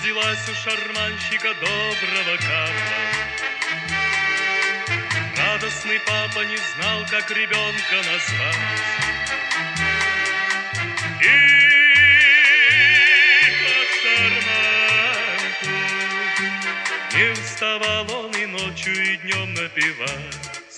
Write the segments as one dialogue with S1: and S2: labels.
S1: родилась у шарманщика доброго Карла. Радостный папа не знал, как ребенка назвать. И под шарманку не уставал он и ночью, и днем напевать.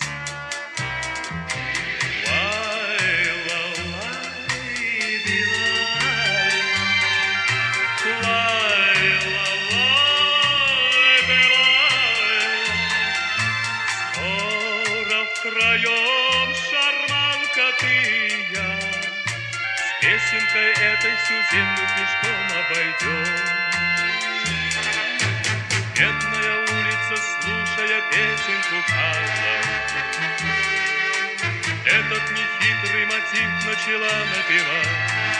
S1: Втроем, шарманка ты и я, с песенкой этой всю землю пешком обойдем. Бедная улица, слушая песенку Карла, этот нехитрый мотив начала напевать.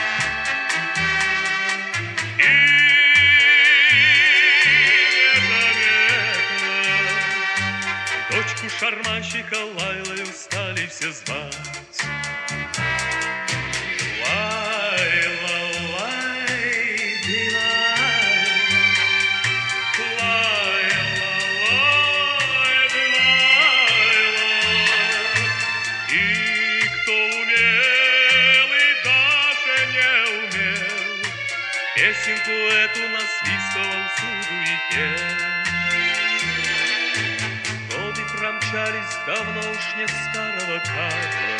S1: Дочку шарманщика Лайлою стали все звать. Лайла, лайла, лайла, лайла. И кто умел, и даже не умел, песенку эту насвистывал всюду и пел. Промчались давно уж не старого Карла,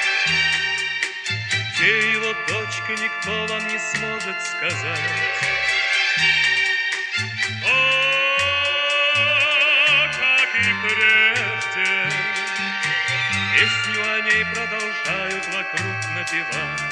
S1: где его дочка, никто вам не сможет сказать. О, как и прежде, песню о ней продолжают вокруг напевать.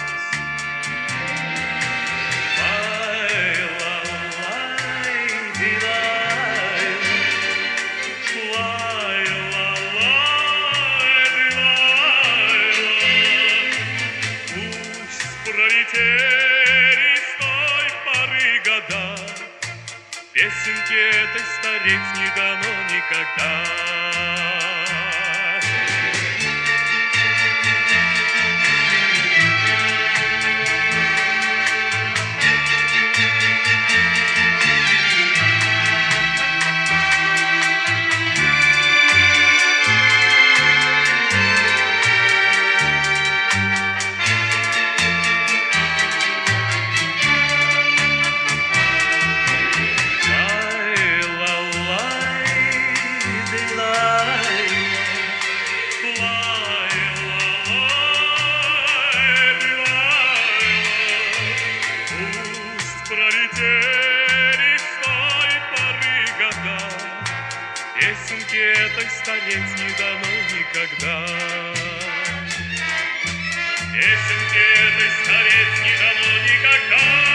S1: Пролетели с той поры года, песенки этой стареть не дано никогда. Пролетели с той поры года, песенки этой стареть не дано никогда. Песенки этой стареть не дано никогда.